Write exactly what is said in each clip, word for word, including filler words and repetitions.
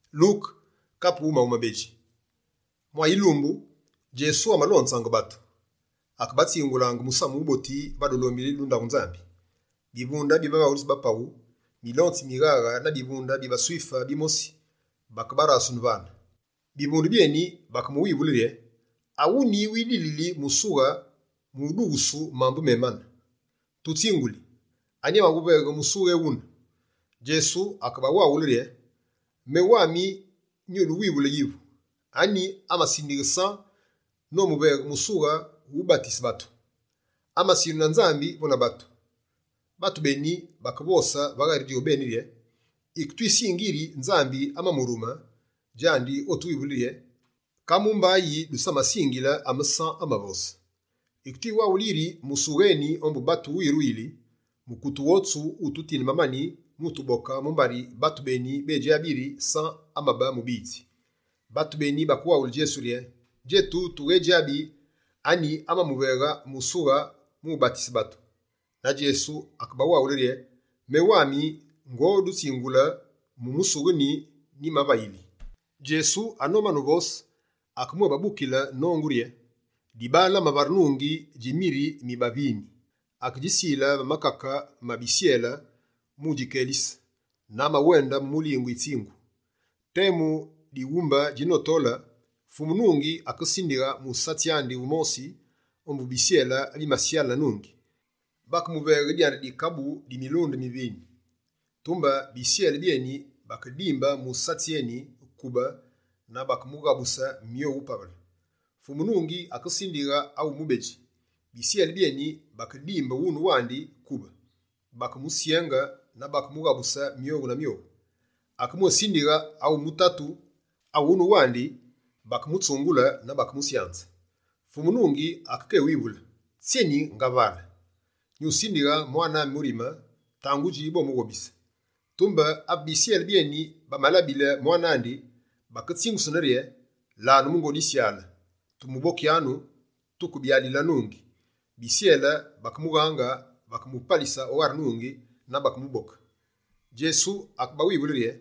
Luke kapuma umabeji. Mwa ilumbu Jesu amalonsanga batu. Akabatsingulanga musamu uboti badolomili lunda kunzambi. Bibunda biba bawulisi bapawu, milonsi migaga na bibunda biba swifa bimosi bakabara sunvana. Bibundu bieni bakamuwibulire awuni wililili musuga mudugusu mambu memana. Tutsinguli ani bagubega musuga ewuna. Jesu akabawawulire mewami nyulu wibule yibu. Ani amasindigisa no mubega musuga ubatisi batu. Amasinu na nzambi bona batu. Batu beni bakabosa bagaridio benire. Ikutwisingiri nzambi amamuruma jandi otuwibulire. Kamumbayi dusama singila amasa amabosa. Ikutwi wawuliri musugeni ombu batu wiruili. Mukutu wotsu ututini mamani mutuboka mumbari batu beni beje abiri san amaba mubiti. Batu beni bakuwa uli Jesu lie. Jetu tuweje abi ani ama mubega musuga mubatisi batu. Na Jesu akabawa ulirie mewami ngo dusingula mumusuguni ni mabaili. Jesu anoma nuvos akamua babukila nongurie. Dibala mabarnungi jimiri mibabini. Akijisila makaka mabisiela mujikelisa. Nama wenda mulingu itsingu. Temu diwumba jinotola. Fumunungi akasindira musatiandi umosi ombubisiela alimasiala nungi. Bakamuvega diana di kabu di milundu mibini. Tumba bisiela bieni bakadimba musatieni kuba na bakamugabusa mio upabala. Fumunungi akasindira au mubeji. Bisiela bieni bakadimba unu wandi kuba. Bakamusienga na bakamugabusa mio na mio. Akamusindira au mutatu au unu wandi bakamutsungula na bakamusianza. Fumunungi akake wibula. Sieni ngavala. Nyusindira mwana murima tangu jibo mugobisa. Tumba abisiel bieni bamalabile mwanandi bakatsingu sonarie la numungodisiala. Tumubokianu tukubialila nungi. Bisiela bakamuganga bakamupalisa owar nungi na bakamuboka. Jesu akabawibulire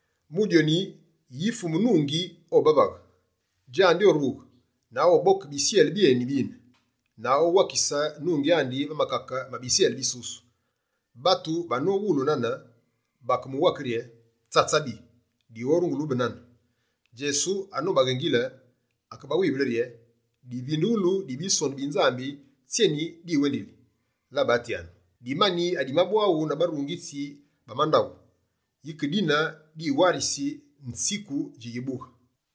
mudioni yifu munungi obabaga. Jandi oruga na obok bisiel bieni bine. Na wakisa nungi andi makaka mabisiel bisusu. Batu bano wulu nana bakamuwakrie tsatsabi di orungulu nana. Jesu ano bagengila akabawibulire di bindulu di bison binzambi tieni di wendili la batian. Di mani adimabwawu na barungitsi bamandawu. Yikidina di warisi nsiku jigibuha.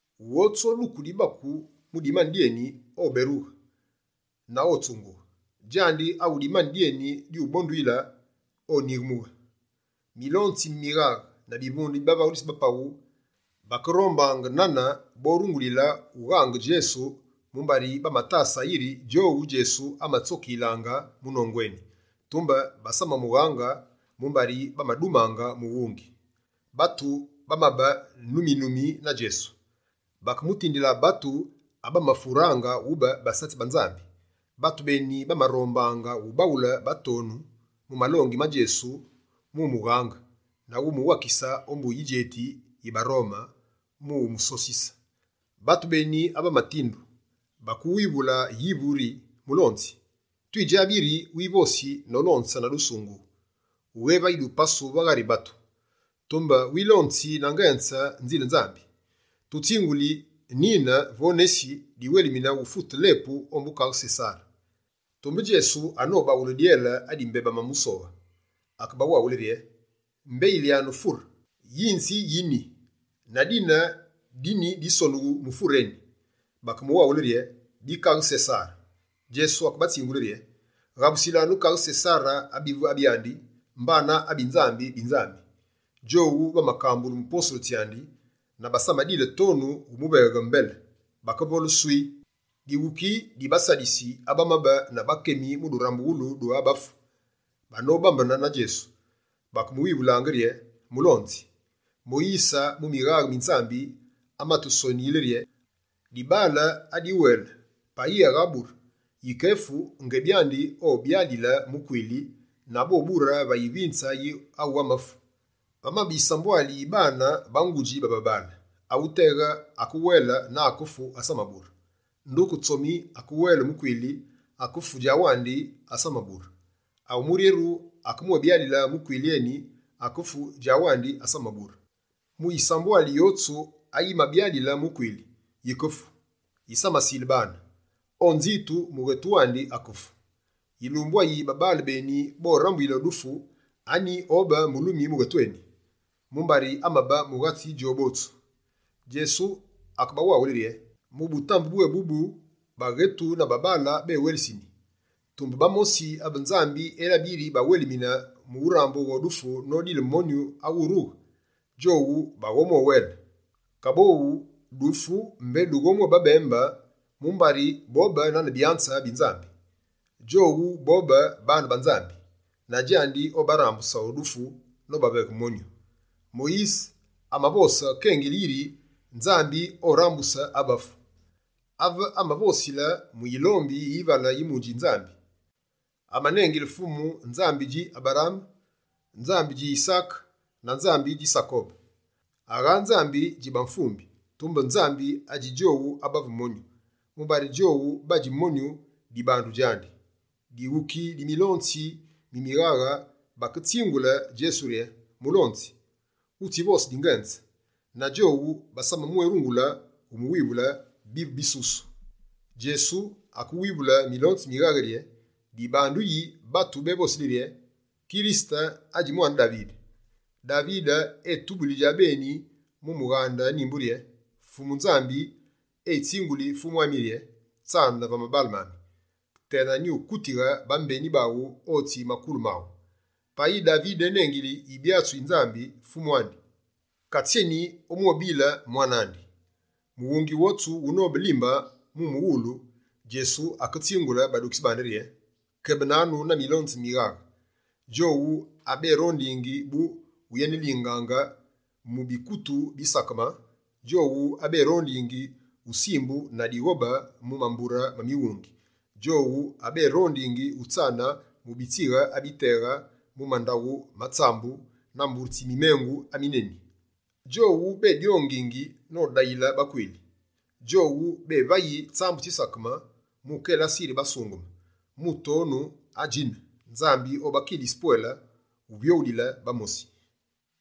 Wotso luku di baku mudimandieni oberuha. Na otungu. Jandi au dimandieni di ubondu ila o nirmuha. Milonti miraga na bibundi baba ulisi bapawu bakrombang nana borungulila urang Jesu mumbari bamatasa iri jowu Jesu amatsokilanga munongweni. Tumba basama muranga mumbari bamadumanga muwungi. Batu bamaba numi numi na Jesu. Bakamutindila batu abamafuranga uba basati banzambi. Batu beni bamarombanga ubaula batonu mumalongi ma Jesu mumuganga na umuwakisa ombu yijeti ibaroma mu musosisa. Batu beni abamatindu bakuwibula yiburi mulonzi. Tuijabiri wibosi nolonsa na lusungu. Uweba idu pasu bagari batu. Tumba wilonzi nangensa nzile nzambi. Tutsinguli nina vonesi diwelimina ufutu lepu ombuka Cesar. Tumba Jesu anoba ulidiela adimbeba mamusowa. Akabawa ulirie. Mbeili anu fur. Yinsi yini. Nadina dini disonu mufureni. Bakamuwa ulirie. Di kang Cesar. Jesu akabati ulirie. Rabusilanu kang Cesara abivu abiandi. Mbana abinzambi binzambi. Jowu wa makambulu mposolo tiandi. Na basama dile tonu umubega mbele. Bakabolu sui. Di wuki di basadisi abamaba na bakemi mudurambu ulu do abafu. Bano bambana na Jesu. Bakumuwibula angerie mulonzi. Moisa mumiraga minzambi amatusoni ilerie. Di bala adiwele pa iya gabur. Yikefu ngebiandi o bialila mukwili na bobura bayibinsa yi awamafu. Bama bisambwali ibana banguji bababala. awutega akuwela na akufu asamabura. Nduku tsomi akuwela mukwili akufu jawandi asamabura. Au muriru akumwe bialila mukwilieni akufu jawandi asamabura. Mu isambu ali yotsu ayi mabialila mukwili yikufu. Isama silbana. Onzitu mugetuandi akufu. Ilumbwa yi babal beni bo rambu ilo dufu ani oba mulumi mugetweni. Mumbari amaba mugati jobotsu. Jesu akabawa ulirie. Mubutambu buwe bubu bagetu na babala be welisini. Tumbu bamosi abanzambi elabiri ba welimina muurambo wodufu no dile monyu awuru. Jowu bagomo wel. Kabowu dufu mbe dugomo babemba mumbari boba na nabiansa binzambi. Jowu boba bana banzambi. Najandi obarambu sa odufu no babek monyu. Moise amabosa kengiliri nzambi orambusa abafu. Ava amabosila muilombi yivala yimuji nzambi. Amanengile fumu nzambi ji Abraham, nzambi ji Isaac na nzambi ji Jacob. Aga nzambi ji bamfumbi, tumba nzambi aji jowu abavu monyu. Mubari jowu baji monyu di bandu jandi. Di uki di milonsi mimiraga bakitsingula Jesurie mulonsi. Uti bos dingenza. Na jowu basama muerungula umuwibula bibu bisusu. Jesu akuwibula milonsi miragarie di bandu yi batu beboslirie Kirista aji mwana David. Davida etubuli jabeni mumuganda nimburie fumu nzambi etsinguli fumu amirie tsanda vamabalmami. Tena ni ukutira bambeni bawu oti makulu mawu. Pai Davide nengili ibiatsu nzambi fumu andi. Katseni omobila mwanandi. Muungi wotu unobelimba mumuulu Jesu akatsingula badukisibandirie. Kebenanu na milonzi miraga. Jowu abe rondingi bu uyenilinganga mubikutu bisakama. Jowu abe rondingi usimbu na digoba mumambura mamiungi. Jowu abe rondingi utsana mubitira abitera mumandawu matsambu na mburti mimengu amineni. Jowu be diongingi no daila bakwili. Jowu be vayi tsambu tisakama mukela siri basunguma. Mutonu ajin nzambi obakili spoela ubyoulila bamosi.